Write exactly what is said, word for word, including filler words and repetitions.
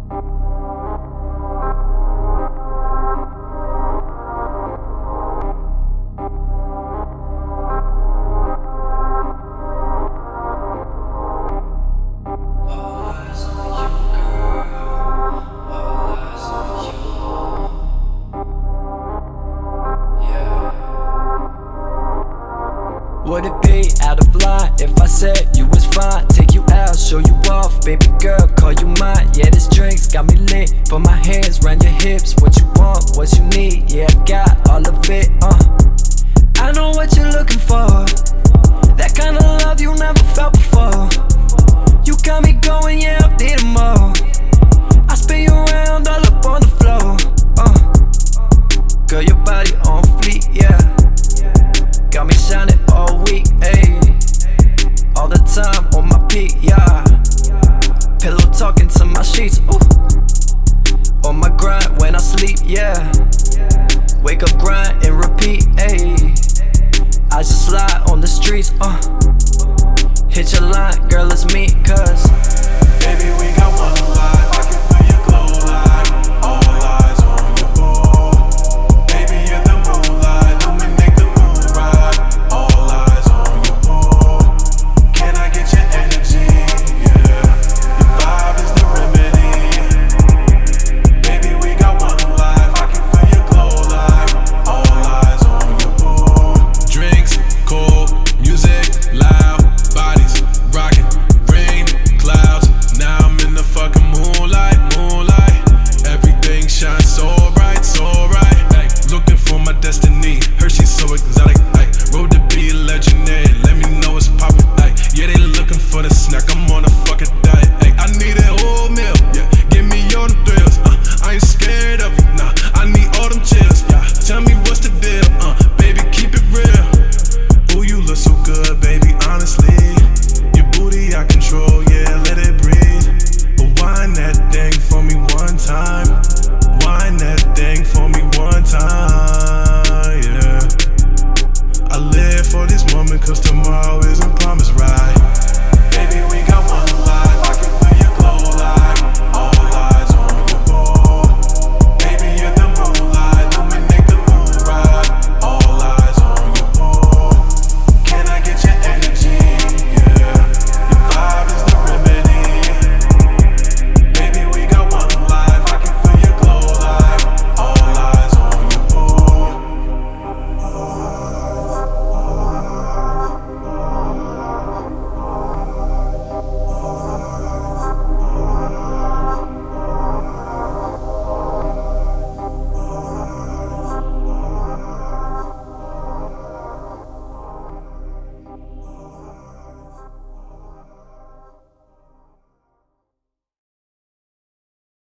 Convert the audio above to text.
Would it be out of line if I said you was fine? Take you out, show you off, baby girl, call you mine. Yeah, this drink's got me lit. Put my hands round your hips. What you want, what you need? Yeah, I got all of it. uh